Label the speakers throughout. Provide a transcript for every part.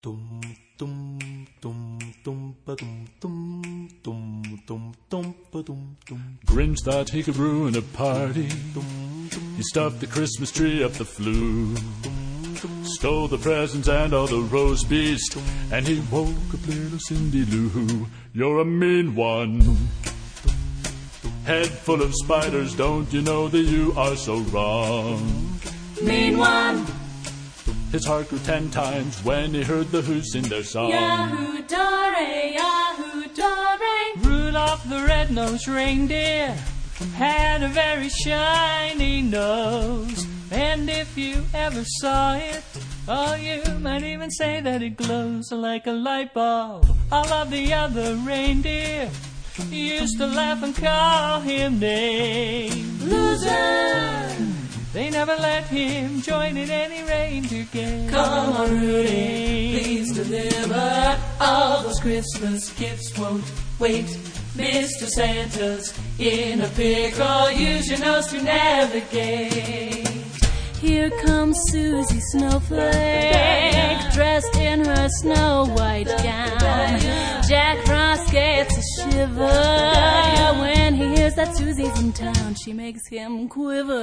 Speaker 1: Dum dum dum dum ba dum dum dum dum dum ba dum dum.
Speaker 2: Grinch thought he could ruin a party. He stuffed the Christmas tree up the flue, stole the presents and all the roast beast, and he woke up little Cindy Lou. You're a mean one, head full of spiders. Don't you know that you are so wrong?
Speaker 3: Mean one.
Speaker 2: His heart grew 10 times when he heard the Who sing their song.
Speaker 3: Yahoo-dore, Yahoo-dore.
Speaker 4: Rudolph the red-nosed reindeer had a very shiny nose, and if you ever saw it, oh, you might even say that it glows like a light bulb. All of the other reindeer used to laugh and call him names.
Speaker 3: Loser!
Speaker 4: They never let him join in any reindeer game.
Speaker 3: Come on, Rudy, please deliver. All those Christmas gifts won't wait. Mr. Santa's in a pickle. Use your nose to navigate.
Speaker 5: Here comes Susie Snowflake, dressed in her snow white gown. Jack Frost gets a shiver when he hears that Susie's in town. She makes him quiver.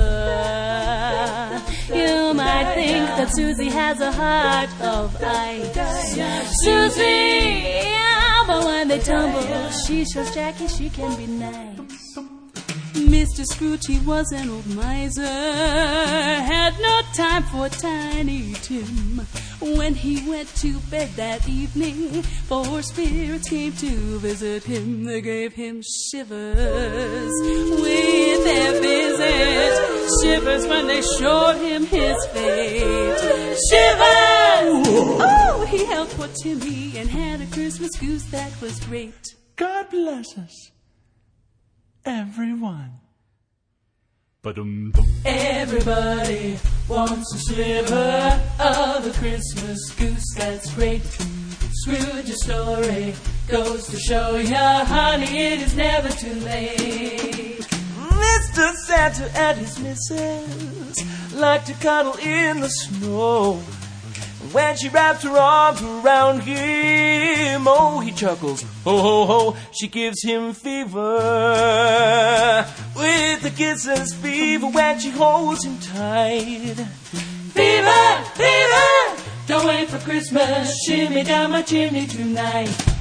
Speaker 5: You might think that Susie has a heart of ice. Susie, yeah, but when they tumble, she shows Jackie she can be nice. Mr. Scrooge, he was an old miser, had no time for Tiny Tim. When he went to bed that evening, 4 spirits came to visit him. They gave him shivers with their visit, shivers when they showed him his fate. Shivers! Oh, he helped poor Timmy and had a Christmas goose that was great.
Speaker 1: God bless us, everyone.
Speaker 2: Ba-dum-dum.
Speaker 3: Everybody wants a sliver of a Christmas goose that's great. Scrooge's story goes to show ya, honey, it is never too late.
Speaker 6: Mr. Santa and his missus like to cuddle in the snow. When she wraps her arms around him, oh, he chuckles, ho, ho, ho, she gives him fever. With a kisses fever when she holds him tight.
Speaker 3: Fever, fever, don't wait for Christmas, shimmy down my chimney tonight.